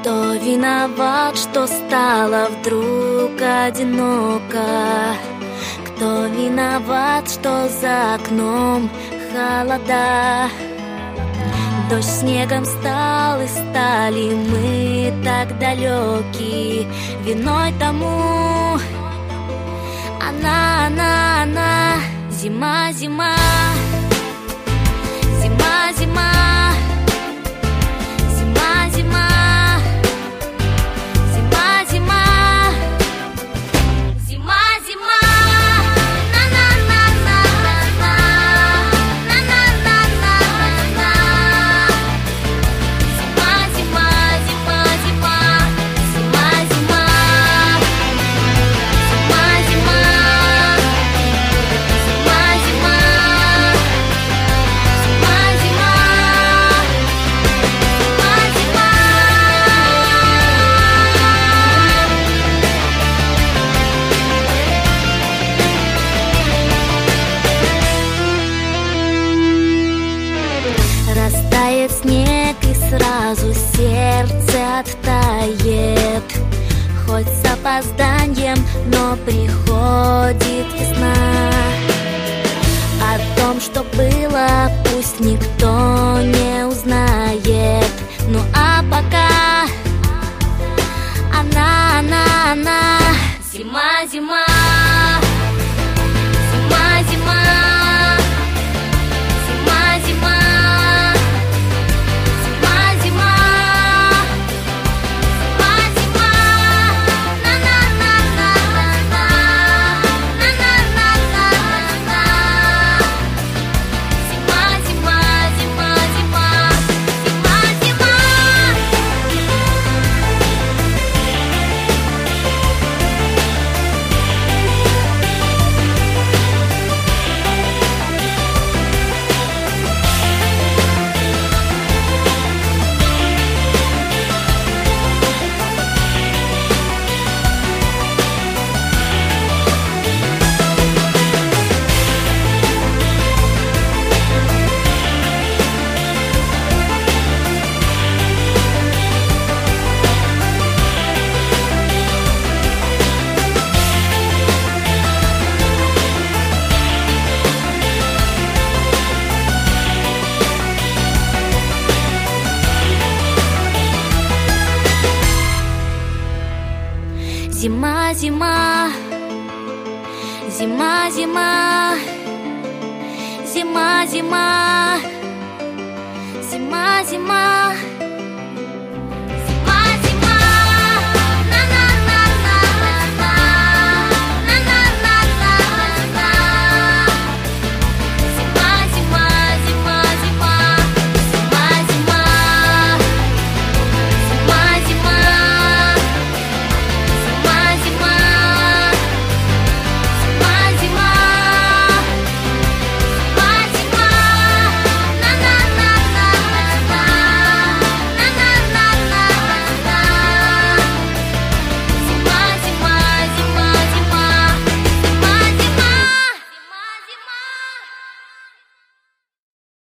Кто виноват, что стало вдруг одиноко? Кто виноват, что за окном холода? Дождь снегом стал, и стали мы так далеки. Виной тому она, зима, зима, зима, зима. Растает снег, и сразу сердце оттает. Хоть с опозданием, но приходит весна. О том, что было, пусть никто не узнает. Ну а пока она, зима, зима. Зима, зима, зима, зима, зима, зима, зима, зима.